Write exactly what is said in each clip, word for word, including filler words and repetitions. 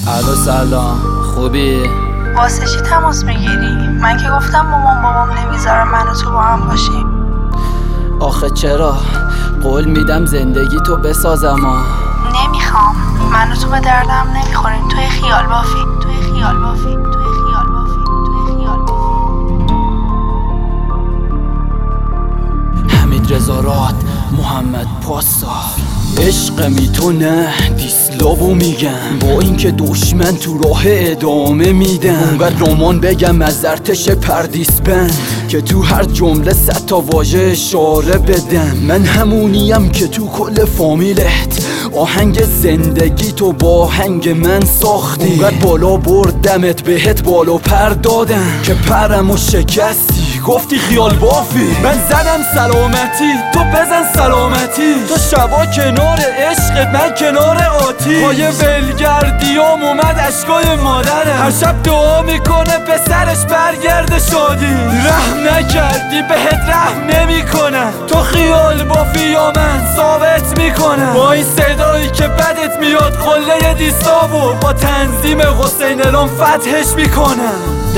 الو سلام، خوبی؟ واسه چی تماس میگیری؟ من که گفتم مامان بابام نمیذارم من و تو با هم باشیم. آخه چرا؟ قول میدم زندگی تو بسازم ها. نمیخوام. من و تو به دردم نمیخوریم. توی خیال بافی توی خیال بافی توی خیال بافی توی خیال بافی. حمید رضا راد، محمد پاسا. عشق میتونه دیسلاوو میگم، با اینکه دشمن تو راه ادامه میدم. اونقدر رمان بگم از ارتش پردیس بند که تو هر جمله صد تا واژه اشاره بدم. من همونیم که تو کل فامیلت آهنگ زندگی تو با آهنگ من ساختی. اونقدر بالا بردمت بهت بالا پر دادم که پرم و شکستی، گفتی خیال بافی. من زدم سلامتی، تو بزن سلامتی. تو شبا کنار عشقت، من کنار آتی. پای ولگردیام اومد اشکای مادره، هر شب دعا میکنه پسرش برگرده شادی. رحم نکردی بهت رحم نمیکنم، تو خیال بافی یا من ثابت میکنم. با این صدایی که بدت میاد قله دیستاوو با تنظیم حسین الان فتحش میکنم.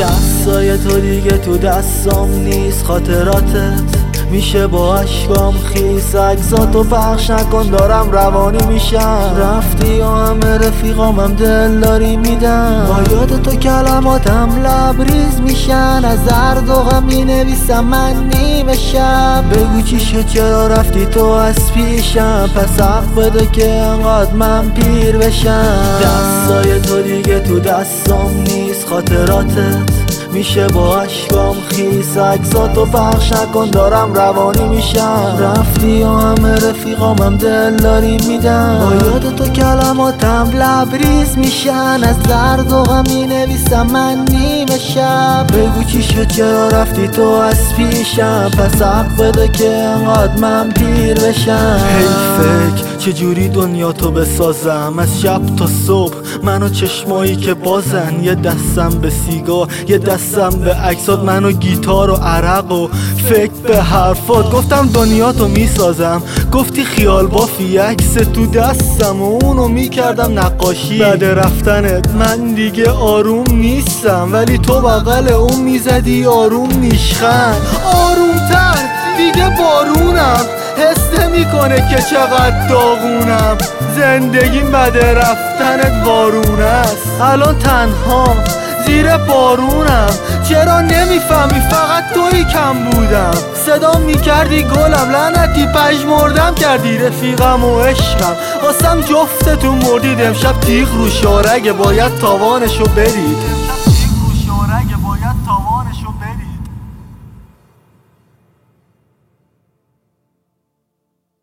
دستای تو دیگه تو دستام نیست، خاطراتت میشه با اشکام خیس. عکساتو پخش نکن دارم روانی میشم. رفتی و همه رفیقامم دل داری میدم. با یاد تو کلماتم لبریز میشن، از درد و غم مینویسم من نیمه شب. بگو چی شد چرا رفتی تو از پیشم، پس حق بده که انقدر من پیر بشم. دستای تو دیگه تو دستام نیست، خاطراتت میشه با اشکام خیس. عکساتو پخش نکن دارم روانی میشم. رفتی و همه رفیقامم دل داری میدم. با یاد تو کلماتم لبریز میشن، از درد و غم مینویسم من نیمه شب. بگو چی شد چرا رفتی تو از پیشم، پس حق بده که انقدر من پیر بشم. حیفک چجوری دنیا تو بسازم، از شب تا صبح منو چشمایی که بازن. یه دستم به سیگار یه دستم به عکسات، منو گیتار و عرق و فکر به حرفات. گفتم دنیا تو میسازم، گفتی خیال بافی. عکس تو دستم و اونو میکردم نقاشی. بعد رفتنت من دیگه آروم نیستم، ولی تو بغل اون میزدی آروم نیشخند. آرومتر دیگه بارونم حس نمیکنه که چقدر داغونم. زندگیم بعد رفتنت وارونه است، الان تنها زیر بارونم. چرا نمیفهمی فقط توی کم بودم. صدا میکردی گلم لعنتی پژمردم کردی رفیقم و عشقم. واسم جفتتون مردید امشب تیغ رو شارگه باید تاوانشو برید.